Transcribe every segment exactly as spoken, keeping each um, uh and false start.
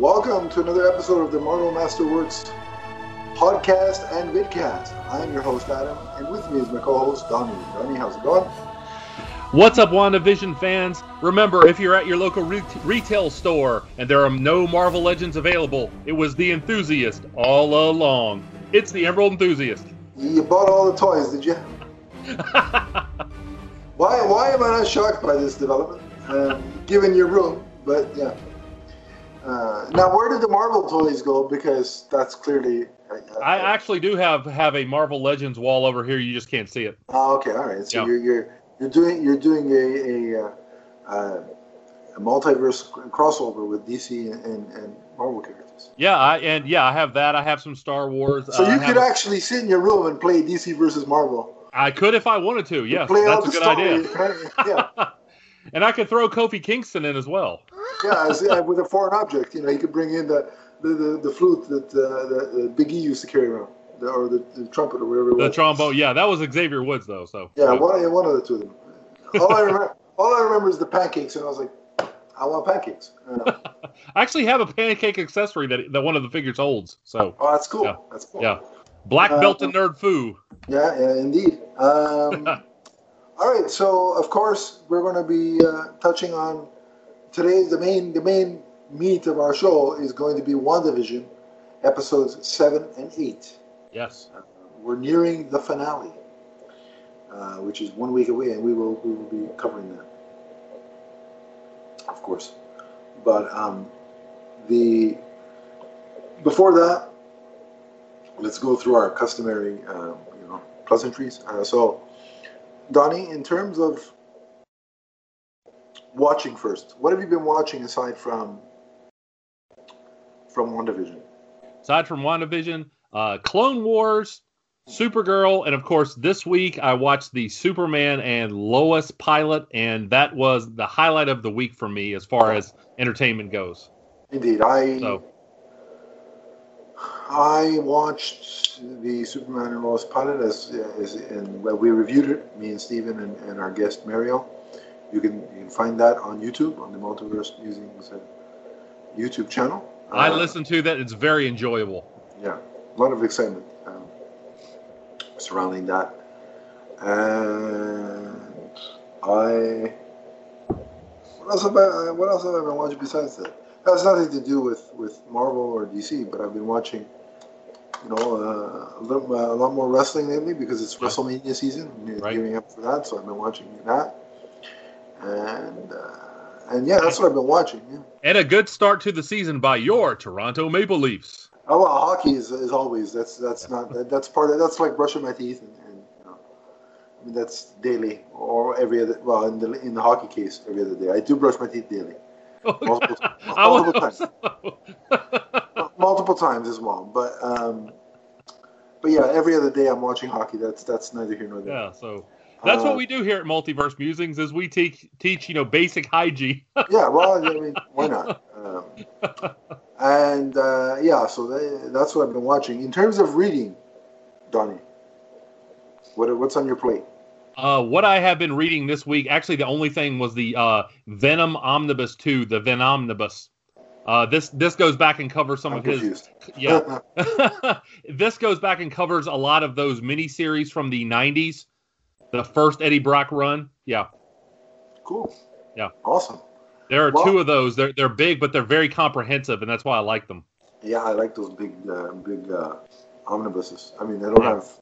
Welcome to another episode of the Marvel Masterworks podcast and vidcast. I'm your host, Adam, and with me is my co-host, Donnie. Donnie, how's it going? What's up, WandaVision fans? Remember, if you're at your local re- retail store and there are no Marvel Legends available, it was the Enthusiast all along. It's the Emerald Enthusiast. You bought all the toys, did you? why Why am I not shocked by this development, um, given your room? But yeah. Uh, now, where did the Marvel toys go? Because that's clearly... Uh, I actually do have, have a Marvel Legends wall over here. You just can't see it. Oh, okay, all right. So yeah. you're you're you're doing you're doing a a, uh, a multiverse crossover with D C and, and Marvel characters. Yeah, I, and yeah, I have that. I have some Star Wars. So you uh, could actually sit in your room and play D C versus Marvel. I could if I wanted to. Yes, play that's a the good story. idea. Yeah. And I could throw Kofi Kingston in as well. Yeah, as, uh, with a foreign object, you know, he could bring in the the, the, the flute that uh, the, the Big E used to carry around, the, or the, the trumpet or whatever it was. The trombone, yeah, that was Xavier Woods though. So yeah, yeah. One, one of the two of them. All I remember, all I remember is the pancakes, and I was like, I want pancakes. Uh, I actually have a pancake accessory that that one of the figures holds. So oh, that's cool. Yeah. That's cool. Yeah, black belt uh, and nerd foo. Yeah, yeah, indeed. Um, all right, so of course we're going to be uh, touching on today. The main, the main meat of our show is going to be WandaVision, episodes seven and eight. Yes, uh, we're nearing the finale, uh, which is one week away, and we will we will be covering that, of course. But um, the before that, let's go through our customary, um, you know, pleasantries. Uh, so, Donnie, in terms of watching first, what have you been watching aside from from WandaVision? Aside from WandaVision, uh, Clone Wars, Supergirl, and of course this week I watched the Superman and Lois pilot, and that was the highlight of the week for me as far as entertainment goes. Indeed, I so. I watched the Superman and Lois pilot as, as and well, we reviewed it, me and Steven and, and our guest Mario. You can you can find that on YouTube on the Multiverse Musings uh, YouTube channel. Uh, I listened to that; it's very enjoyable. Yeah, a lot of excitement um, surrounding that, and I. What else have I? What else have I been watching besides that? That has nothing to do with, with Marvel or D C, but I've been watching, you know, uh, a, little, uh, a lot more wrestling lately because it's WrestleMania season. I'm right. gearing up for that, so I've been watching that. And, uh, and yeah, that's what I've been watching. Yeah. And a good start to the season by your Toronto Maple Leafs. Oh, well, hockey is, is always, that's that's yeah. not, that, that's part of, that's like brushing my teeth. And, and you know, I mean, that's daily or every other, well, in the, in the hockey case, every other day. I do brush my teeth daily. Multiple, multiple times. So. multiple times as well. But um, but yeah, every other day I'm watching hockey. That's that's neither here nor there. Yeah, so that's uh, what we do here at Multiverse Musings is we teach teach you know basic hygiene. Yeah, well, I mean, why not? Um, and uh, yeah, so they, that's what I've been watching. In terms of reading, Donnie, what what's on your plate? Uh, what I have been reading this week, actually the only thing was the uh, Venom Omnibus two, the Venomnibus. Uh, this this goes back and covers some I'm of confused. his... Yeah. This goes back and covers a lot of those miniseries from the nineties. The first Eddie Brock run. Yeah. Cool. Yeah. Awesome. There are well, two of those. They're, they're big, but they're very comprehensive, and that's why I like them. Yeah, I like those big, uh, big uh, omnibuses. I mean, they don't yeah. have...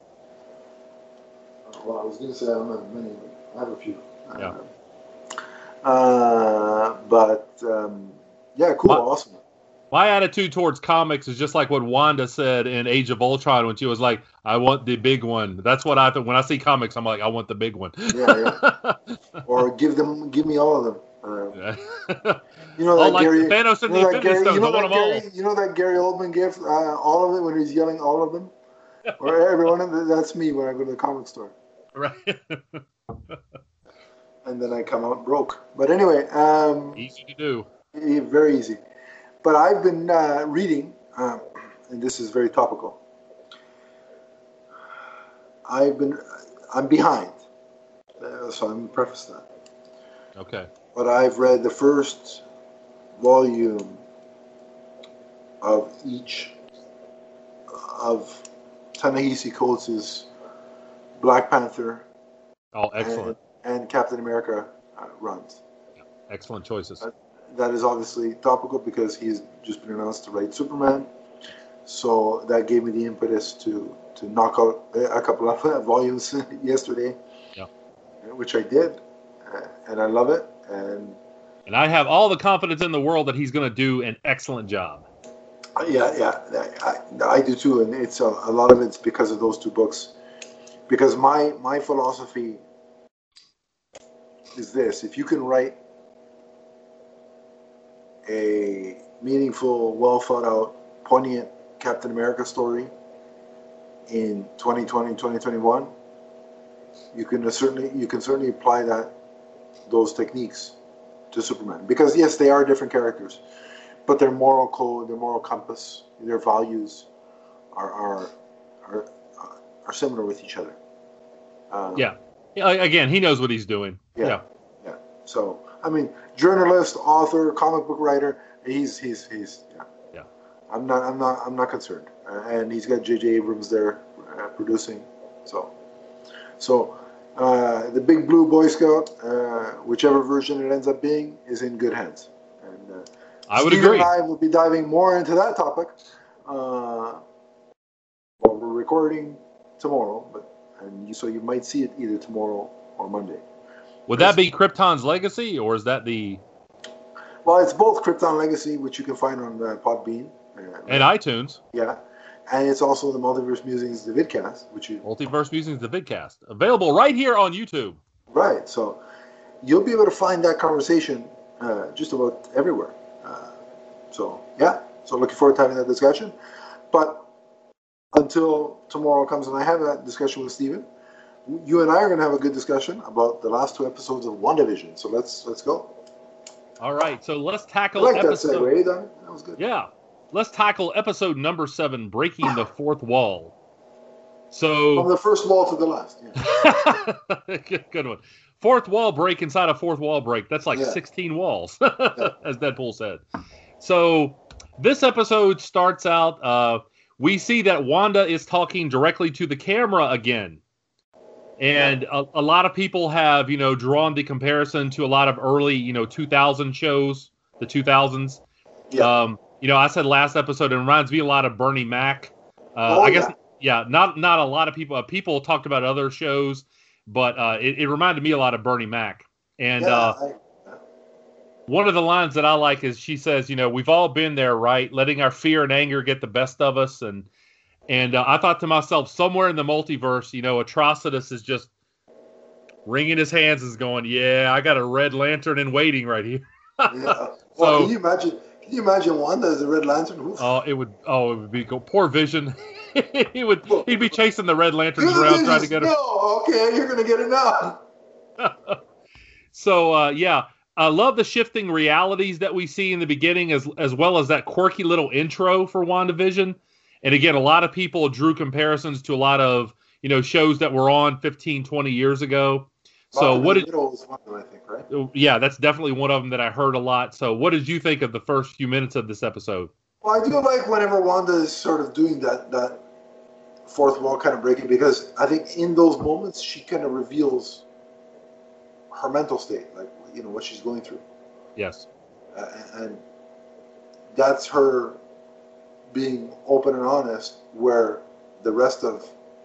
Well, I was going to say I don't have many, but I have a few. Yeah. Uh, uh, but, um, yeah, cool, my, awesome. My attitude towards comics is just like what Wanda said in Age of Ultron when she was like, I want the big one. That's what I think. When I see comics, I'm like, I want the big one. Yeah, yeah. Or give them, give me all of them. Uh, yeah. You know that oh, like Gary, Thanos and you know the that Gary, Stones, you know I want that them all. Gary, you know that Gary Oldman gif, uh, all of it when he's yelling all of them? Or everyone, that's me when I go to the comic store. Right. And then I come out broke. But anyway. Um, easy to do. Very easy. But I've been uh, reading, um, and this is very topical. I've been, I'm behind. Uh, so I'm going to preface that. Okay. But I've read the first volume of each of Ta-Nehisi Coates' Black Panther Oh, excellent. and, and Captain America uh, runs. Excellent choices. Uh, that is obviously topical because he's just been announced to write Superman. So that gave me the impetus to, to knock out a couple of volumes yesterday, yeah. which I did, uh, and I love it. And and I have all the confidence in the world that he's going to do an excellent job. Uh, yeah, yeah, I, I do too, and it's a, a lot of it's because of those two books. Because my my philosophy is this: if you can write a meaningful, well thought out, poignant Captain America story in twenty twenty, twenty twenty-one, you can certainly you can certainly apply that those techniques to Superman. Because yes, they are different characters, but their moral code, their moral compass, their values are are are, are similar with each other. Um, yeah. yeah. Again, he knows what he's doing. Yeah. yeah. Yeah. So, I mean, journalist, author, comic book writer, he's he's he's yeah. Yeah. I'm not I'm not I'm not concerned. Uh, and he's got J J Abrams there uh, producing. So, so uh, the Big Blue Boy Scout, uh, whichever version it ends up being, is in good hands. And uh, I would Steven agree. and I will be diving more into that topic. Uh, well, we're recording tomorrow, but and you, so you might see it either tomorrow or Monday. Would that be Krypton's Legacy, or is that the... Well, it's both Krypton Legacy, which you can find on uh, Podbean. Uh, and iTunes. Yeah. And it's also the Multiverse Musings, the vidcast, which you... Multiverse Musings, the vidcast. Available right here on YouTube. Right. So you'll be able to find that conversation uh, just about everywhere. Uh, so, yeah. So looking forward to having that discussion. But until tomorrow comes and I have that discussion with Steven, you and I are going to have a good discussion about the last two episodes of WandaVision. So let's let's go. All right. So let's tackle I like episode... that segue, Don. That was good. Yeah. Let's tackle episode number seven, Breaking the Fourth Wall. So From the first wall to the last. Yeah. good, good one. Fourth wall break inside a fourth wall break. That's like yeah. sixteen walls, as Deadpool said. So this episode starts out, uh, we see that Wanda is talking directly to the camera again. And a, a lot of people have, you know, drawn the comparison to a lot of early, you know, two thousand shows, the two thousands. Yeah. Um, you know, I said last episode, it reminds me a lot of Bernie Mac. Uh, oh, I guess, yeah. yeah, not not a lot of people. Uh, people talked about other shows, but uh, it, it reminded me a lot of Bernie Mac. And yeah, uh, I, yeah. one of the lines that I like is she says, you know, we've all been there, right? Letting our fear and anger get the best of us. And and uh, I thought to myself, somewhere in the multiverse, you know, Atrocitus is just wringing his hands, is going, yeah, I got a Red Lantern in waiting right here. yeah. Well, so, can you imagine? Can you imagine Wanda as a Red Lantern? Oh, uh, it would. Oh, it would be go. Poor Vision. he would. He'd be chasing the Red Lanterns you're around trying to get him. No, okay, you're gonna get it now. so uh, yeah, I love the shifting realities that we see in the beginning, as as well as that quirky little intro for WandaVision. And again, a lot of people drew comparisons to a lot of, you know, shows that were on fifteen, twenty years ago. So Bob what did? Was one of them, I think, right? Yeah, that's definitely one of them that I heard a lot. So what did you think of the first few minutes of this episode? Well, I do like whenever Wanda is sort of doing that that fourth wall kind of breaking, because I think in those moments she kind of reveals her mental state, like, you know, what she's going through. Yes. Uh, and that's her being open and honest, where the rest of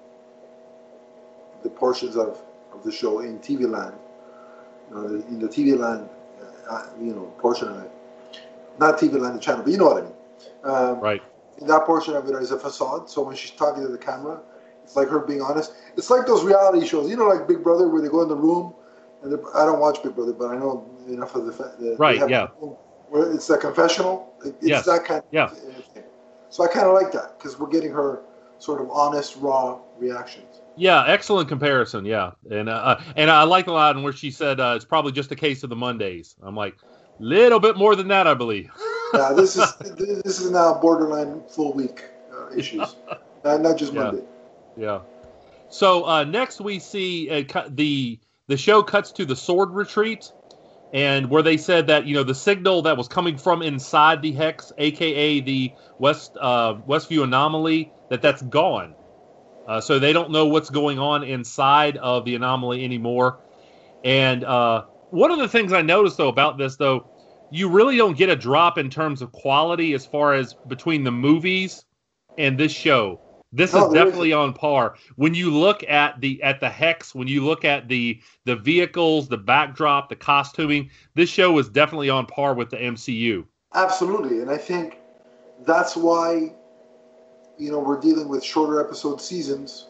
the portions of, of the show in T V land, you know, in the T V land, uh, you know, portion of it, not T V land, the channel, but you know what I mean. Um, right. In that portion of it is a facade. So when she's talking to the camera, it's like her being honest. It's like those reality shows, you know, like Big Brother, where they go in the room, and I don't watch Big Brother, but I know enough of the. the right. Yeah. Where it's a confessional. It's yes. that kind of yeah. thing. So I kind of like that, because we're getting her sort of honest, raw reactions. Yeah, excellent comparison. Yeah, and uh, and I like a lot where she said uh, it's probably just a case of the Mondays. I'm like, little bit more than that, I believe. yeah, this is this is now borderline full week uh, issues, not, not just yeah. Monday. Yeah. So uh, next we see uh, cu- the the show cuts to the sword retreat, and where they said that, you know, the signal that was coming from inside the hex, aka the West uh, Westview anomaly, that that's gone. Uh, so they don't know what's going on inside of the anomaly anymore. And uh, one of the things I noticed, though, about this, though, you really don't get a drop in terms of quality as far as between the movies and this show. This no, is definitely isn't. on par. When you look at the at the hex, when you look at the the vehicles, the backdrop, the costuming, this show is definitely on par with the M C U. Absolutely, and I think that's why, you know, we're dealing with shorter episode seasons,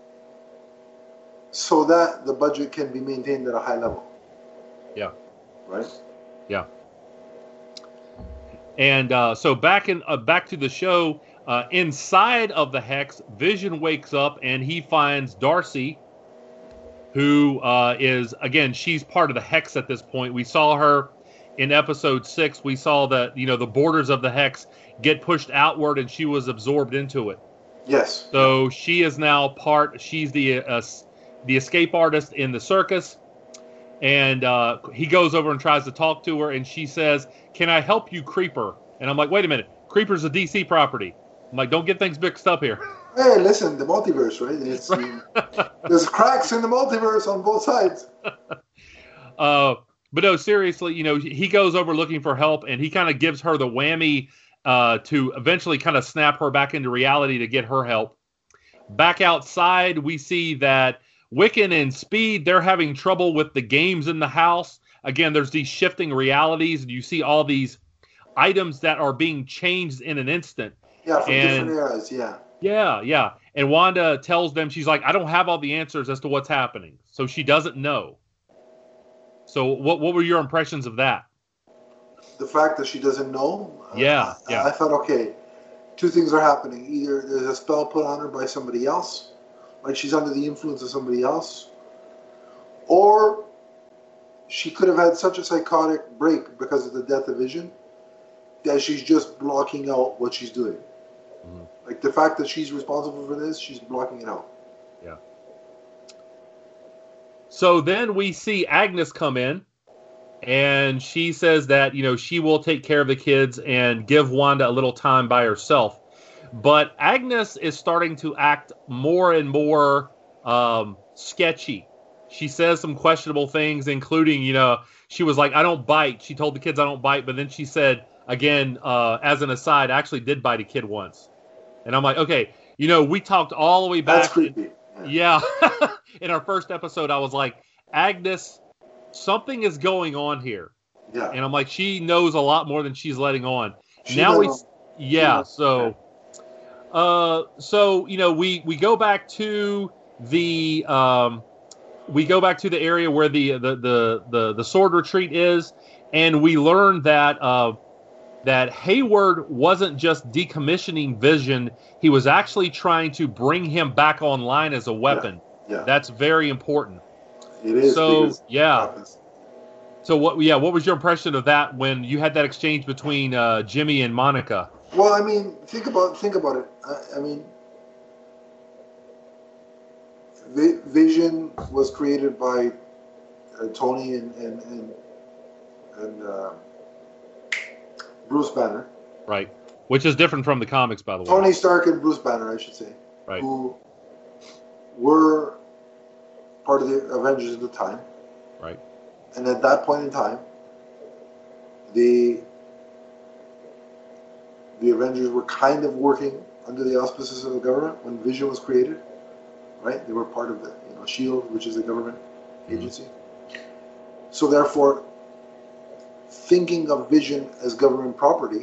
so that the budget can be maintained at a high level. Yeah. Right. Yeah. And uh, so back in uh, back to the show. Uh, inside of the hex, Vision wakes up and he finds Darcy, who uh, is, again, she's part of the hex at this point. We saw her in episode six. We saw that, you know, the borders of the hex get pushed outward and she was absorbed into it. Yes. So she is now part, she's the uh, the escape artist in the circus. And uh, he goes over and tries to talk to her and she says, "Can I help you, Creeper?" And I'm like, wait a minute, Creeper's a D C property. I'm like, don't get things mixed up here. Hey, listen, the multiverse, right? It's, right. There's cracks in the multiverse on both sides. Uh, but no, seriously, you know, he goes over looking for help, and he kind of gives her the whammy uh, to eventually kind of snap her back into reality to get her help. Back outside, we see that Wiccan and Speed, they're having trouble with the games in the house. Again, there's these shifting realities, and you see all these items that are being changed in an instant. Yeah, from and, different eras, yeah. Yeah, yeah. And Wanda tells them, she's like, I don't have all the answers as to what's happening. So she doesn't know. So what what were your impressions of that? The fact that she doesn't know? Yeah, uh, yeah. I thought, okay, two things are happening. Either there's a spell put on her by somebody else, like she's under the influence of somebody else, or she could have had such a psychotic break because of the death of Vision that she's just blocking out what she's doing. Mm-hmm. Like the fact that she's responsible for this, she's blocking it out. Yeah. So then we see Agnes come in, and she says that, you know, she will take care of the kids and give Wanda a little time by herself. But Agnes is starting to act more and more um, sketchy. She says some questionable things, including, you know, she was like, I don't bite. She told the kids I don't bite, but then she said, again, uh, as an aside, I actually did bite a kid once. And I'm like, okay, you know, we talked all the way back. That's creepy. In, yeah. In our first episode, I was like, Agnes, something is going on here. Yeah. And I'm like, she knows a lot more than she's letting on. She now we, knows. yeah, so, uh, so, you know, we, we go back to the, um, we go back to the area where the, the, the, the, the sword retreat is. And we learn that, uh, that Hayward wasn't just decommissioning Vision. He was actually trying to bring him back online as a weapon. Yeah. Yeah. That's very important. It is. So, yeah. So, what Yeah, what was your impression of that when you had that exchange between uh, Jimmy and Monica? Well, I mean, think about think about it. I, I mean, Vi- Vision was created by uh, Tony and, and, and, and uh, Bruce Banner. Right. Which is different from the comics, by the way. Tony Stark and Bruce Banner, I should say. Right. Who were part of the Avengers at the time. Right. And at that point in time, the the Avengers were kind of working under the auspices of the government when Vision was created. Right? They were part of the, you know, SHIELD, which is a government agency. Mm-hmm. So therefore, thinking of Vision as government property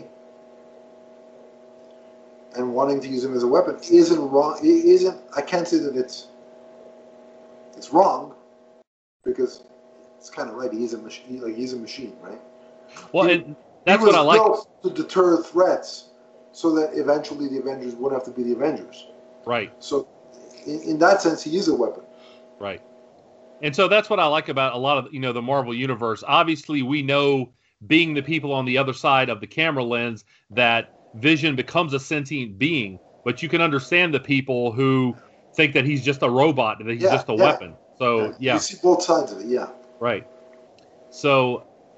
and wanting to use him as a weapon isn't wrong. It isn't. I can't say that it's it's wrong, because it's kind of right. He is a machine. Like he's a machine, right? Well, he, and that's he was what I like built to deter threats, so that eventually the Avengers wouldn't have to be the Avengers. Right. So, in, in that sense, he is a weapon. Right. And so that's what I like about a lot of, you know, the Marvel Universe. Obviously, we know, being the people on the other side of the camera lens, that Vision becomes a sentient being. But you can understand the people who think that he's just a robot, that he's yeah, just a yeah. weapon. So, yeah. You see both sides of it, yeah. Right. So,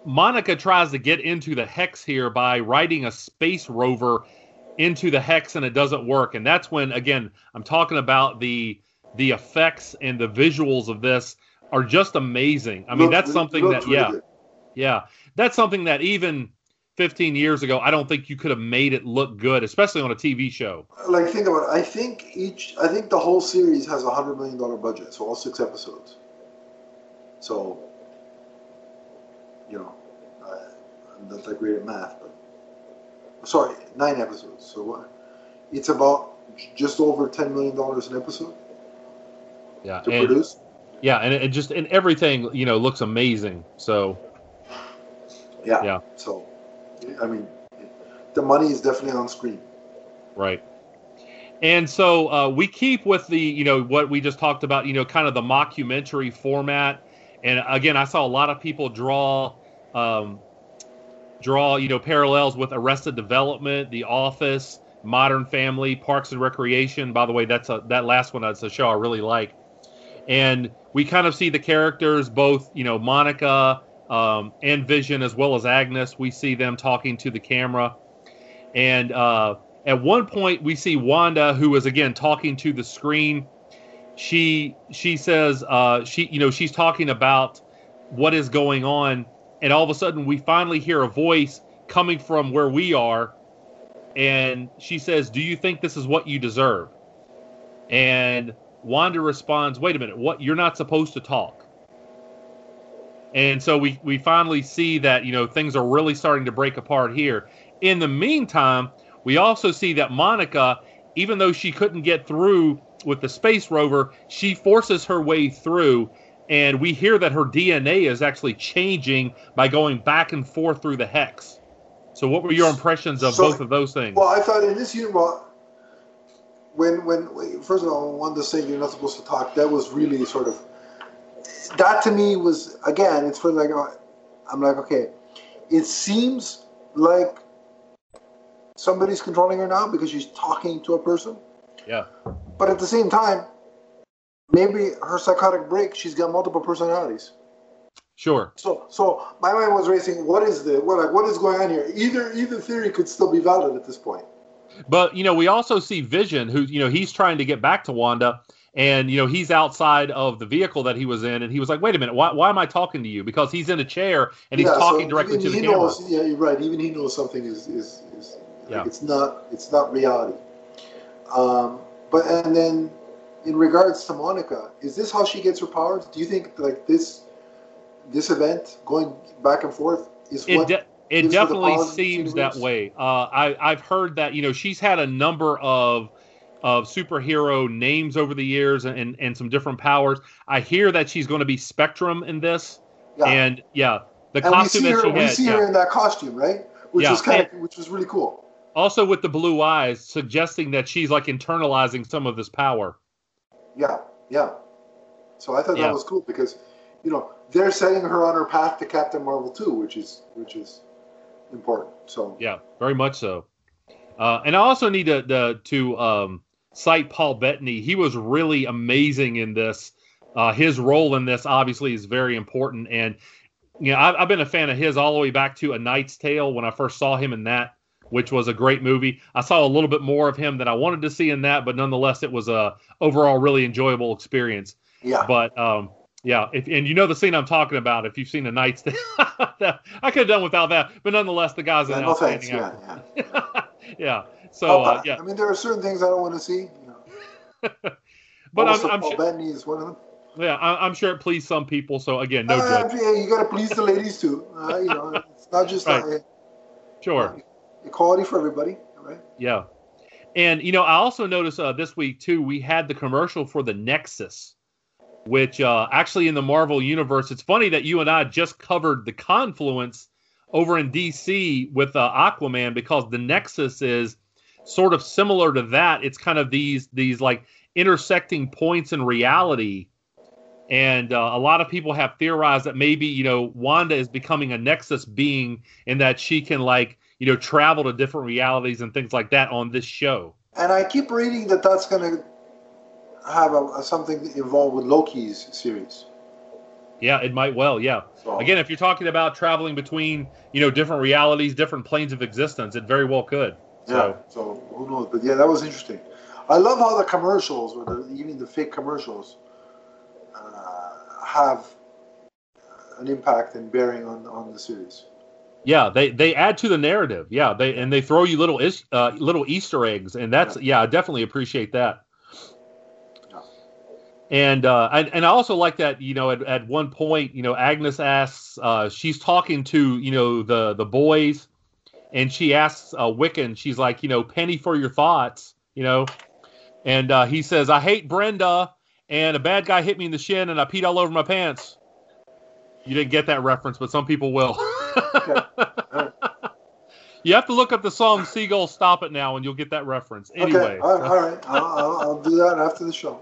Monica tries to get into the hex here by riding a space rover into the hex, and it doesn't work. And that's when, again, I'm talking about the the effects and the visuals of this are just amazing. I mean, Look, that's something look that, really yeah, good. yeah, that's something that even fifteen years ago, I don't think you could have made it look good, especially on a T V show. Like, think about it. I think each, I think the whole series has a hundred million dollar budget, so all six episodes. So, you know, I, I'm not that great at math, but sorry, nine episodes. So what? It's about just over ten million dollars an episode. Yeah, to and, produce. Yeah, and it just and everything, you know, looks amazing. So, yeah, yeah. So, I mean, the money is definitely on screen. Right. And so uh, we keep with the, you know, what we just talked about, you know, kind of the mockumentary format. And again, I saw a lot of people draw, um, draw, you know, parallels with Arrested Development, The Office, Modern Family, Parks and Recreation. By the way, that's a, that last one, that's a show I really like. And we kind of see the characters, both, you know, Monica um, and Vision, as well as Agnes. We see them talking to the camera. And uh, at one point, we see Wanda, who is, again, talking to the screen. She she says, uh, she you know, she's talking about what is going on. And all of a sudden, we finally hear a voice coming from where we are. And she says, "Do you think this is what you deserve?" And Wanda responds, "Wait a minute, what? You're not supposed to talk." And so we, we finally see that, you know, things are really starting to break apart here. In the meantime, we also see that Monica, even though she couldn't get through with the space rover, she forces her way through, and we hear that her D N A is actually changing by going back and forth through the hex. So what were your impressions of so, both of those things? Well, I thought in this unit, well, When, when, first of all, I wanted to say you're not supposed to talk. That was really sort of, that to me was, again, it's for like, I'm like, okay, it seems like somebody's controlling her now because she's talking to a person. Yeah. But at the same time, maybe her psychotic break, she's got multiple personalities. Sure. So, so my mind was racing. What is the what? Like, what is going on here? Either, either theory could still be valid at this point. But, you know, we also see Vision, who, you know, he's trying to get back to Wanda, and, you know, he's outside of the vehicle that he was in, and he was like, wait a minute, why, why am I talking to you? Because he's in a chair, and he's yeah, talking so directly to the he camera. Knows, yeah, you're right. Even he knows something is, is, is yeah. like, it's not, it's not reality. Um, but, and then in regards to Monica, is this how she gets her powers? Do you think, like, this, this event going back and forth is it what... De- It definitely seems that way. Uh, I, I've heard that, you know, she's had a number of of superhero names over the years and, and, and some different powers. I hear that she's going to be Spectrum in this. Yeah. And, yeah, the and costume we see her, that she we had. see yeah. her in that costume, right? Which yeah. was kind and of, which was really cool. Also with the blue eyes, suggesting that she's, like, internalizing some of this power. Yeah, yeah. So I thought yeah. that was cool because, you know, they're setting her on her path to Captain Marvel too, which is which is... important. So yeah, very much so. Uh, and I also need to to, to um, cite Paul Bettany. He was really amazing in this. Uh, his role in this obviously is very important, and you know I've, I've been a fan of his all the way back to A Knight's Tale when I first saw him in that, which was a great movie. I saw a little bit more of him than I wanted to see in that, but nonetheless, it was a overall really enjoyable experience. Yeah. But um, yeah, if, and you know the scene I'm talking about. If you've seen A Knight's Tale, I could have done without that. But nonetheless, the guy's yeah, an no outstanding thanks. actor. Yeah, yeah. yeah. So uh, uh, yeah. I mean, there are certain things I don't want to see. You know. But also, I'm, I'm Paul sure. Bettany is one of them. Yeah, I, I'm sure it pleased some people. So again, no uh, judgment. Yeah, you got to please the ladies too. Uh, you know, it's not just right. uh, Sure. uh, equality for everybody, right? Yeah. And you know, I also noticed uh, this week too, we had the commercial for the Nexus, which uh, actually in the Marvel universe, it's funny that you and I just covered the Confluence over in D C with uh, Aquaman, because the Nexus is sort of similar to that. It's kind of these these like intersecting points in reality. And uh, a lot of people have theorized that maybe, you know, Wanda is becoming a Nexus being, in that she can, like, you know, travel to different realities and things like that on this show. And I keep reading that that's going to have a, a, something involved with Loki's series. Yeah, it might well. Yeah. So, Again, if you're talking about traveling between, you know, different realities, different planes of existence, it very well could. yeah. So, So who knows? But yeah, that was interesting. I love how the commercials, or the, even the fake commercials, uh, have an impact and bearing on, on the series. yeah, they, they add to the narrative. Yeah, they and they throw you little is, uh, little Easter eggs, and that's yeah. yeah, I definitely appreciate that. Yeah. And uh, and and I also like that, you know, at, at one point, you know, Agnes asks, uh, she's talking to, you know, the the boys, and she asks uh, Wiccan, she's like, you know, penny for your thoughts, you know, and uh, he says, I hate Brenda, and a bad guy hit me in the shin, and I peed all over my pants. You didn't get that reference, but some people will. Okay. Right. You have to look up the song "Seagull Stop It Now," and you'll get that reference. Anyway, okay. All right, all right. I'll, I'll, I'll do that after the show.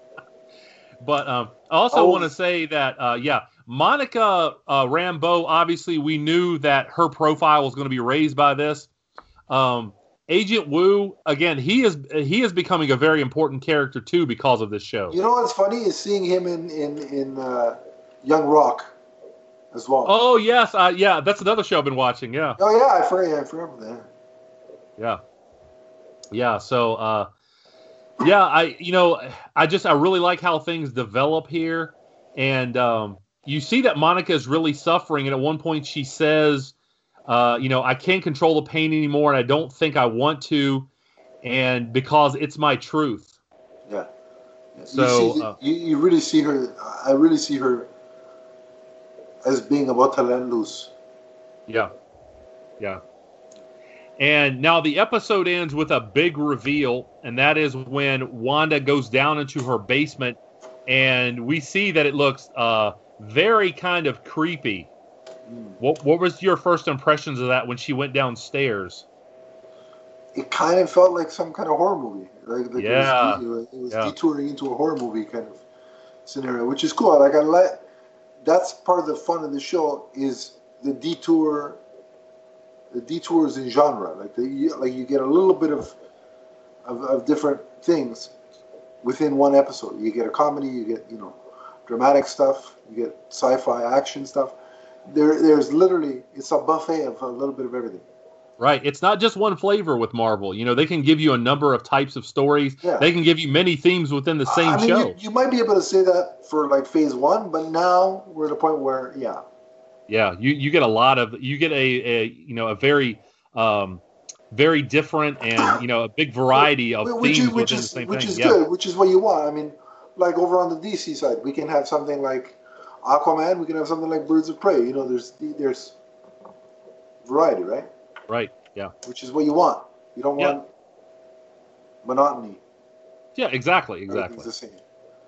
But um, I also Oh. want to say that, uh, yeah, Monica uh, Rambeau, obviously we knew that her profile was going to be raised by this. Um, Agent Wu, again, he is he is becoming a very important character, too, because of this show. You know what's funny is seeing him in, in, in uh, Young Rock as well. Oh, yes. Uh, yeah, that's another show I've been watching, yeah. Oh, yeah, I forgot, I forgot about that. Yeah. Yeah, so, uh, yeah, I, you know, I just, I really like how things develop here. And um, you see that Monica is really suffering. And at one point she says, uh, you know, I can't control the pain anymore. And I don't think I want to. And because it's my truth. Yeah. Yeah. So, you, see, uh, you, you really see her, I really see her as being about to let loose. Yeah. Yeah. And now the episode ends with a big reveal, and that is when Wanda goes down into her basement, and we see that it looks uh, very kind of creepy. Mm. What what was your first impressions of that when she went downstairs? It kind of felt like some kind of horror movie. Like, like Yeah. It was, it was Yeah. detouring into a horror movie kind of scenario, which is cool. Like I like, that's part of the fun of the show is the detour. The detours in genre, like the, you, like you get a little bit of, of of different things within one episode. You get a comedy, you get you know, dramatic stuff, you get sci-fi action stuff. There, there's literally it's a buffet of a little bit of everything. Right. It's not just one flavor with Marvel. You know, they can give you a number of types of stories. Yeah. They can give you many themes within the same I mean, show. You, you might be able to say that for like phase one, but now we're at a point where, yeah. Yeah, you, you get a lot of you get a, a you know a very um, very different and you know a big variety of which themes is, which within is, the same which thing. is Yeah. good, which is what you want. I mean, like over on the D C side, we can have something like Aquaman. We can have something like Birds of Prey. You know, there's there's variety, right? Right. Yeah. Which is what you want. You don't Yeah. want monotony. Yeah. Exactly. Exactly. Everything's the same.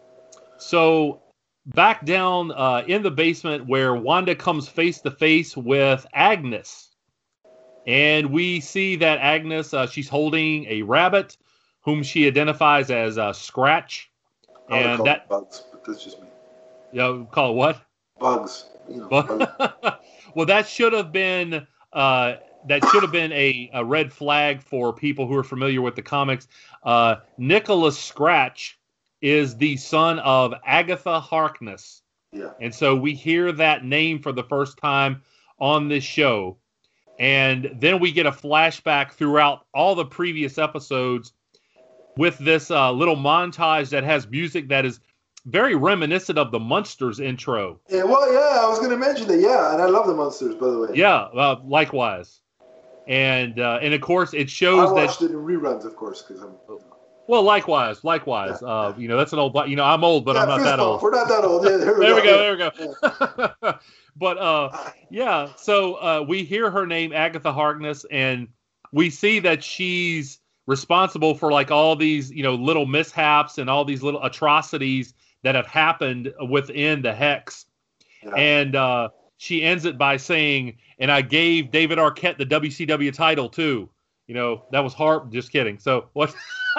So back down uh, in the basement where Wanda comes face to face with Agnes. And we see that Agnes, uh, she's holding a rabbit whom she identifies as uh, Scratch. I would And call that, it bugs, but that's just me. you know, call it what? Bugs. You know, bugs. Well, that should have been uh, that should have been a, a red flag for people who are familiar with the comics. Uh, Nicholas Scratch is the son of Agatha Harkness. Yeah. And so we hear that name for the first time on this show. And then we get a flashback throughout all the previous episodes with this uh, little montage that has music that is very reminiscent of the Munsters intro. Yeah, well, yeah, I was going to mention that. Yeah, and I love the Munsters, by the way. Yeah, uh, likewise. And uh, and of course, it I shows that... watched it in reruns, of course, because I'm... Well, likewise, likewise. Yeah, uh, yeah. You know, that's an old... You know, I'm old, but yeah, I'm not fist that bump. old. We're not that old. Yeah, there we There we go. go, there we go. But, uh, yeah, so uh, we hear her name, Agatha Harkness, and we see that she's responsible for, like, all these, you know, little mishaps and all these little atrocities that have happened within the Hex. Yeah. And uh, she ends it by saying, and I gave David Arquette the W C W title, too. You know, that was hard. Just kidding. So, what?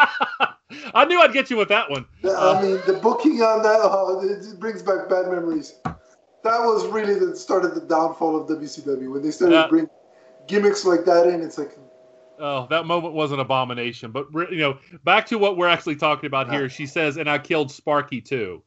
I knew I'd get you with that one. Yeah, Uh, I mean, the booking on that, oh, it it brings back bad memories. That was really the start of the downfall of W C W. When they started Yeah. to bring gimmicks like that in, it's like... Oh, that moment was an abomination. But, you know, back to what we're actually talking about here. She says, and I killed Sparky, too.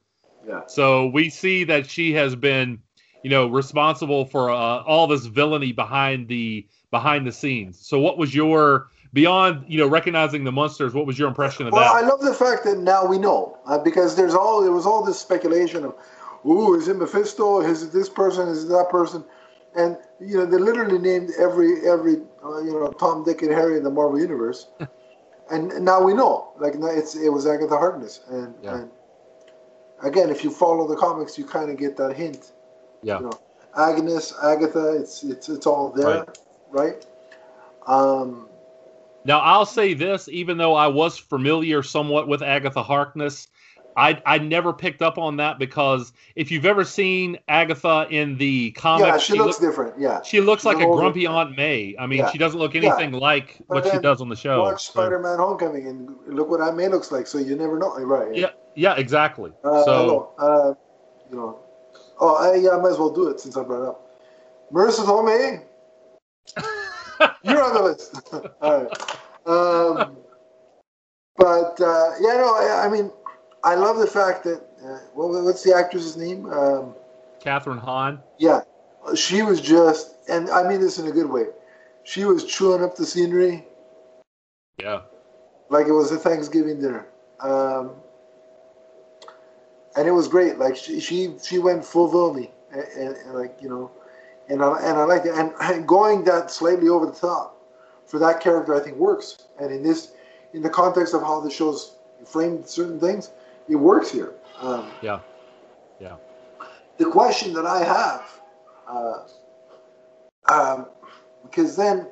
Yeah. So we see that she has been, you know, responsible for uh, all this villainy behind the behind the scenes. So what was your beyond, you know, recognizing the monsters? What was your impression of Well, that? I love the fact that now we know uh, because there's all there was all this speculation of, ooh, is it Mephisto? Is it this person? Is it that person? And you know, they literally named every every uh, you know Tom, Dick, and Harry in the Marvel universe, and, and now we know. Like now it's it was Agatha Harkness, and Yeah. and again, if you follow the comics, you kind of get that hint. Yeah. You know, Agnes, Agatha, it's it's it's all there, Right. right? Um, Now, I'll say this, even though I was familiar somewhat with Agatha Harkness, I I never picked up on that because if you've ever seen Agatha in the comics, yeah, she, she looks look- different. Yeah, she looks She's like an a older- grumpy Aunt May. I mean, Yeah. she doesn't look Yeah. anything like But what she then does on the show. Watch So- Spider-Man: Homecoming and look what Aunt May looks like. So you never know, right? Yeah, yeah, exactly. Uh, so hello. Uh, you know, oh, I, yeah, I might as well do it since I brought it up. Marissa Tomei, you're on the list. All right. Um, but uh, yeah, no, I, I mean, I love the fact that uh, what, what's the actress's name? Um, Catherine Hahn. yeah, she was just, and I mean this in a good way. She was chewing up the scenery Yeah. like it was a Thanksgiving dinner. Um, and it was great. Like she she, she went full villainy, and, and, and like you know, and I and I liked it. And, and going that slightly over the top for that character, I think works. And in this, in the context of how the show's framed certain things, it works here. Um, Yeah. Yeah. the question that I have, uh, um, because then.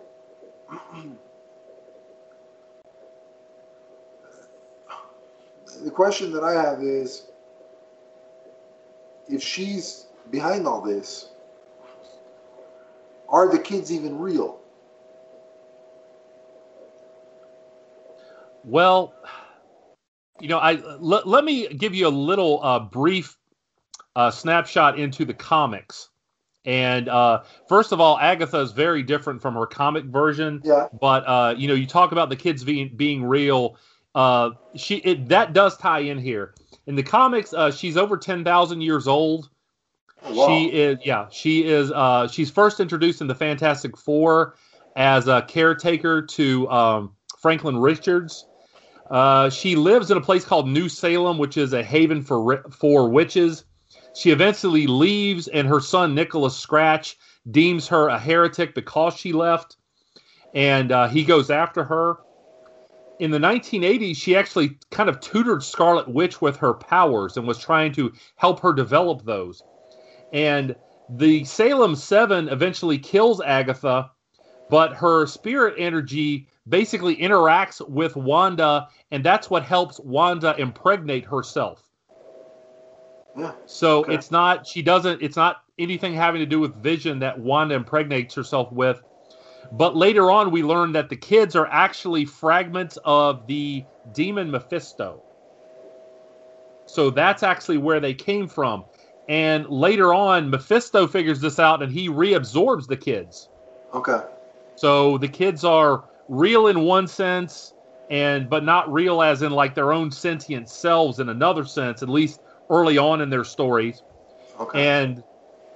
The question that I have is, if she's behind all this, are the kids even real? Well, you know, I l- let me give you a little uh, brief uh, snapshot into the comics. And uh, first of all, Agatha is very different from her comic version. Yeah. But uh, you know, you talk about the kids being being real. Uh, she it, that does tie in here. In the comics, uh, she's over ten thousand years old. Oh, wow. She is, yeah, she is. Uh, she's first introduced in the Fantastic Four as a caretaker to um, Franklin Richards. Uh, she lives in a place called New Salem, which is a haven for for witches. She eventually leaves, and her son Nicholas Scratch deems her a heretic because she left, and uh, he goes after her. In the nineteen eighties, she actually kind of tutored Scarlet Witch with her powers and was trying to help her develop those. And the Salem Seven eventually kills Agatha, but her spirit energy basically interacts with Wanda, and that's what helps Wanda impregnate herself. Yeah. So Okay. it's not, she doesn't, it's not anything having to do with Vision that Wanda impregnates herself with. But later on, we learn that the kids are actually fragments of the demon Mephisto. So that's actually where they came from. And later on, Mephisto figures this out and he reabsorbs the kids. Okay. So the kids are real in one sense, and but not real as in like their own sentient selves in another sense, at least early on in their stories. Okay. And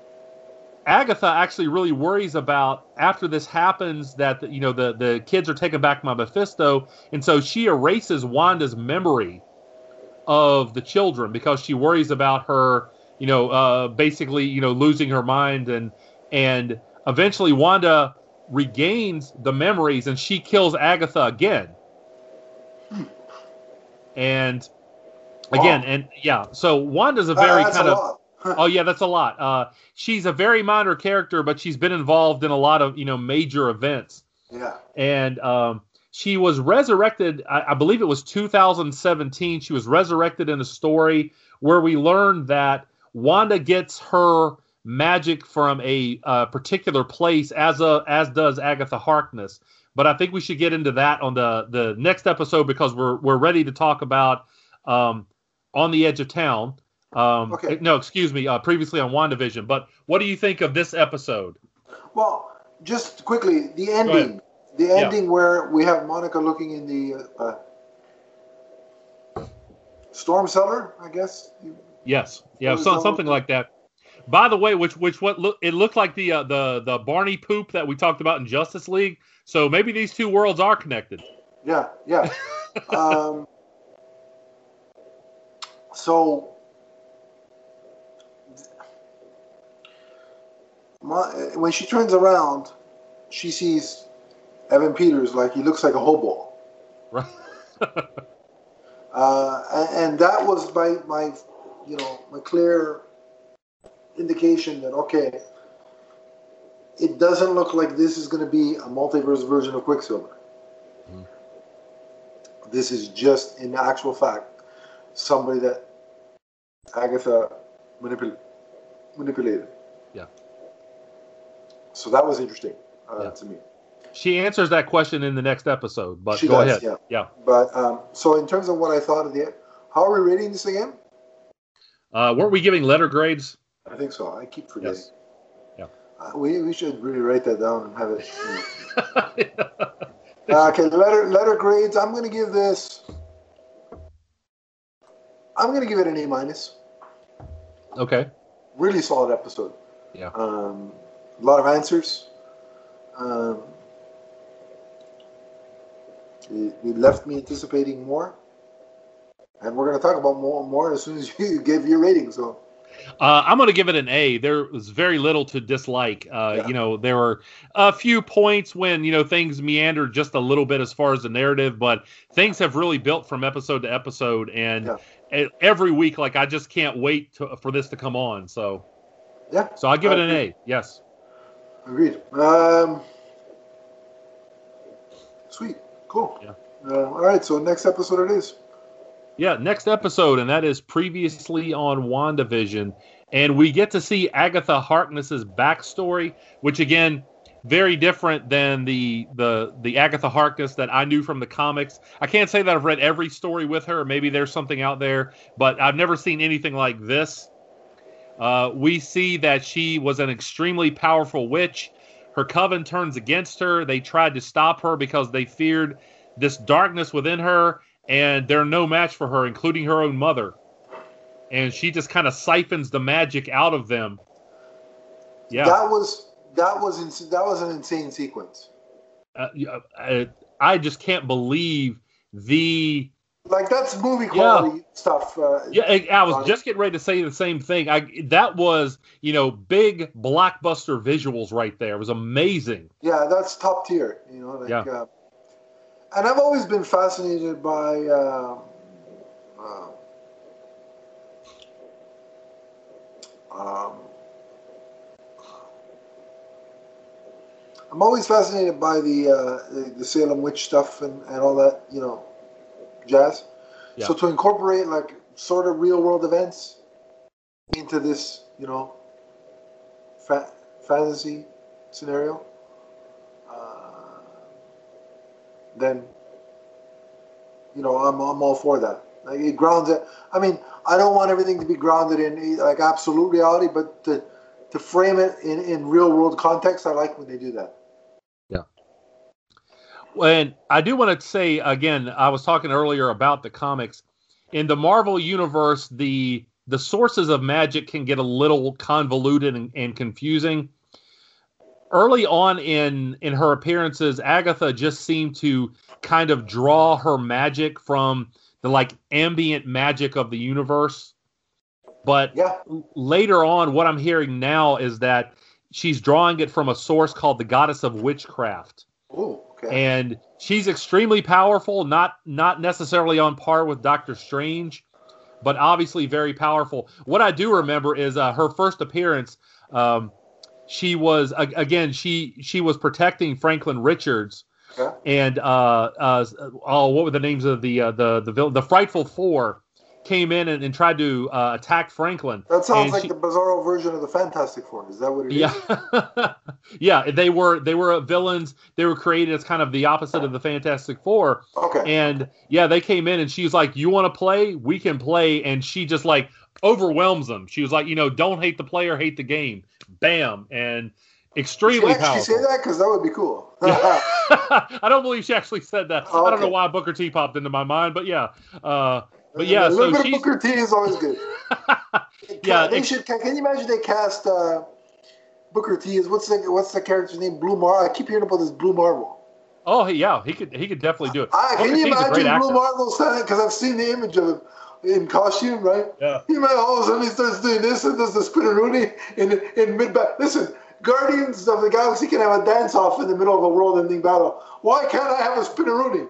Agatha actually really worries about after this happens that you know the, the kids are taken back by Mephisto, and so she erases Wanda's memory of the children because she worries about her, you know, uh, basically you know losing her mind, and and eventually Wanda regains the memories and she kills Agatha again. And again, Oh. and yeah, so Wanda's a Uh, very that's kind a of lot. oh yeah, that's a lot. Uh, she's a very minor character, but she's been involved in a lot of you know major events. Yeah. And um, she was resurrected. I, I believe it was two thousand seventeen. She was resurrected in a story where we learned that Wanda gets her magic from a uh, particular place, as a as does Agatha Harkness. But I think we should get into that on the the next episode because we're we're ready to talk about um, On the Edge of Town. Um, Okay. No, excuse me. Uh, previously on WandaVision. But what do you think of this episode? Well, just quickly, the ending. The ending where we have Monica looking in the uh, storm cellar, I guess. Yes, yeah, It was so, all- something like that. By the way, which which what look it looked like the uh, the the Barney poop that we talked about in Justice League. So maybe these two worlds are connected. Yeah, yeah. um, so my, when she turns around, she sees Evan Peters like he looks like a hobo. Right. uh, and, and that was my my you know my clear indication that okay, it doesn't look like this is going to be a multiverse version of Quicksilver. Mm-hmm. This is just, in actual fact, somebody that Agatha manipul- manipulated. Yeah. So that was interesting uh, yeah. to me. She answers that question in the next episode, but she go does, ahead. Yeah. yeah. But um, so in terms of what I thought of the, how are we rating this again? Uh, weren't we giving letter grades? I think so. I keep forgetting. Yes. Yeah. Uh, we we should really write that down and have it. You know. uh, okay, letter letter grades. I'm going to give this. I'm going to give it an A minus. Okay. Really solid episode. Yeah. Um, a lot of answers. Um, it, it left me anticipating more, and we're going to talk about more more as soon as you give your rating. So. Uh, I'm going to give it an A. There was very little to dislike. Uh, yeah. You know, there were a few points when, you know, things meandered just a little bit as far as the narrative, but things have really built from episode to episode. And yeah. every week, like, I just can't wait to, for this to come on. So, yeah. So I'll give it an Agreed. A. Yes. Agreed. Um, sweet. Cool. Yeah. Uh, all right. So next episode it is. Yeah, next episode, and that is previously on WandaVision. And we get to see Agatha Harkness's backstory, which, again, very different than the the the Agatha Harkness that I knew from the comics. I can't say that I've read every story with her. Maybe there's something out there, but I've never seen anything like this. Uh, we see that she was an extremely powerful witch. Her coven turns against her. They tried to stop her because they feared this darkness within her. And they're no match for her, including her own mother. And she just kind of siphons the magic out of them. Yeah, that was that was ins- that was an insane sequence. Uh, I, I just can't believe the like that's movie quality yeah. stuff. Uh, yeah, I, I was just getting ready to say the same thing. I that was you know big blockbuster visuals right there. It was amazing. Yeah, that's top tier. You know, like. Yeah. Uh, And I've always been fascinated by uh, uh, um, I'm always fascinated by the, uh, the the Salem witch stuff and, and all that, you know, jazz. Yeah. So to incorporate like sort of real world events into this, you know, fa- fantasy scenario. Then, you know, I'm I'm all for that. Like it grounds it. I mean, I don't want everything to be grounded in like absolute reality, but to to frame it in, in real world context, I like when they do that. Yeah. And I do want to say again, I was talking earlier about the comics. In the Marvel universe, the the sources of magic can get a little convoluted and, and confusing. Early on in, in her appearances, Agatha just seemed to kind of draw her magic from the like ambient magic of the universe. But yeah. later on, what I'm hearing now is that she's drawing it from a source called the Goddess of Witchcraft. Oh, okay. And she's extremely powerful, not not necessarily on par with Doctor Strange, but obviously very powerful. What I do remember is uh, her first appearance. Um, She was again. She she was protecting Franklin Richards, yeah. and uh, uh, oh, what were the names of the uh, the the villain? The Frightful Four came in and, and tried to uh, attack Franklin. That sounds and like she, the Bizarro version of the Fantastic Four. Is that what it yeah. is? Yeah, they were they were villains. They were created as kind of the opposite of the Fantastic Four. Okay. And yeah, they came in and she was like, "You want to play? We can play." And she just like overwhelms them. She was like, "You know, don't hate the player, hate the game." Bam, and extremely Did she actually powerful. say that? Because that would be cool. I don't believe she actually said that. Oh, I don't okay. know why Booker T popped into my mind, but yeah. Uh, but A yeah, little so bit she's of Booker T is always good. yeah, they ex- should. Can, can you imagine they cast uh, Booker T as what's the what's the character's name? Blue Mar. I keep hearing about this Blue Marvel. oh yeah, he could he could definitely do it. I, can Booker you T's a great imagine Blue actor. Marvel standing? Because I've seen the image of him in costume, right? Yeah. He might all of a sudden he starts doing this and does the spinneroonie in in mid battle. Listen, Guardians of the Galaxy can have a dance off in the middle of a world-ending battle. Why can't I have a spinneroonie?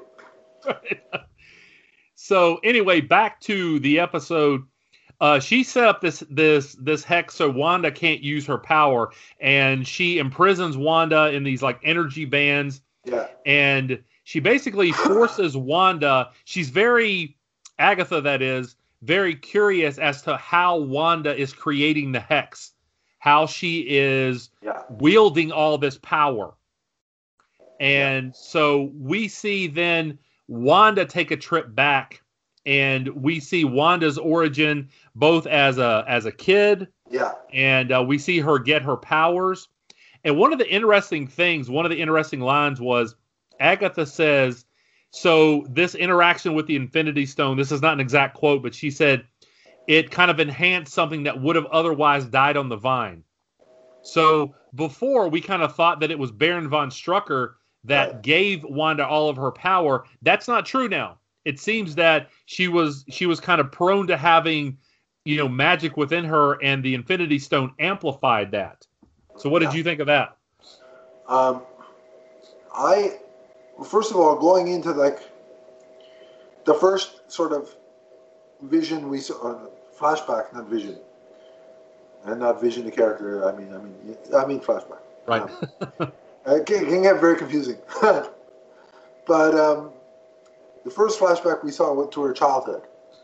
So anyway, back to the episode. Uh, she set up this this this hex so Wanda can't use her power, and she imprisons Wanda in these like energy bands. Yeah. And she basically forces Wanda. She's very Agatha, that is very curious as to how Wanda is creating the hex, how she is Yeah. wielding all this power. And so we see then Wanda take a trip back, and we see Wanda's origin both as a as a kid, Yeah. and uh, we see her get her powers. And one of the interesting things, one of the interesting lines was Agatha says, so this interaction with the Infinity Stone, this is not an exact quote, but she said it kind of enhanced something that would have otherwise died on the vine. So before, we kind of thought that it was Baron von Strucker that Right. gave Wanda all of her power. That's not true now. It seems that she was she was kind of prone to having, you know, magic within her, and the Infinity Stone amplified that. So what did Yeah. you think of that? Um, I, first of all, going into like the first sort of vision we saw, uh, flashback, not vision, and not vision the character. I mean, I mean, I mean flashback. Right. Um, it can, it can get very confusing. But um, the first flashback we saw went to her childhood.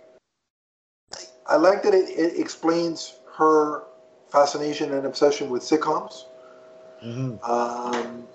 I like that it, it explains her fascination and obsession with sitcoms. Mm-hmm. Um,